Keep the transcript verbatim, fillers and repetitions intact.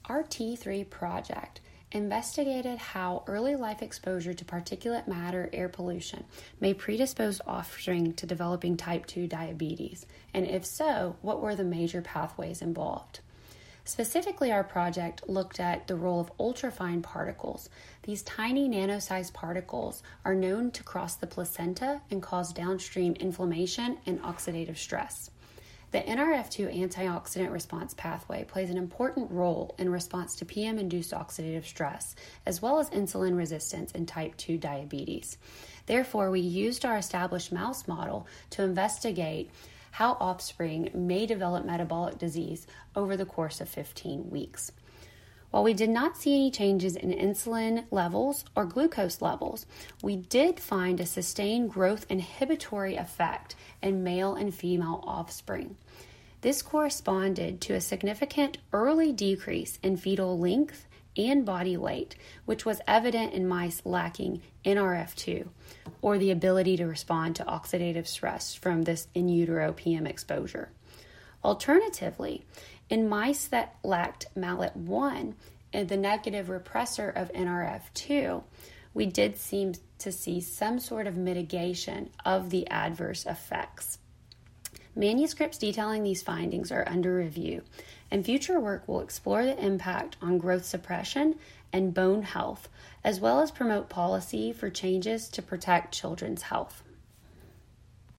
Our T three project investigated how early life exposure to particulate matter air pollution may predispose offspring to developing type two diabetes, and if so, what were the major pathways involved. Specifically, our project looked at the role of ultrafine particles. These tiny nano-sized particles are known to cross the placenta and cause downstream inflammation and oxidative stress. The N R F two antioxidant response pathway plays an important role in response to P M-induced oxidative stress, as well as insulin resistance in type two diabetes. Therefore, we used our established mouse model to investigate how offspring may develop metabolic disease over the course of fifteen weeks. While we did not see any changes in insulin levels or glucose levels, we did find a sustained growth inhibitory effect in male and female offspring. This corresponded to a significant early decrease in fetal length and body weight, which was evident in mice lacking N R F two, or the ability to respond to oxidative stress from this in utero P M exposure. Alternatively, in mice that lacked M A L A T one, the negative repressor of N R F two, we did seem to see some sort of mitigation of the adverse effects. Manuscripts detailing these findings are under review, and future work will explore the impact on growth suppression and bone health, as well as promote policy for changes to protect children's health.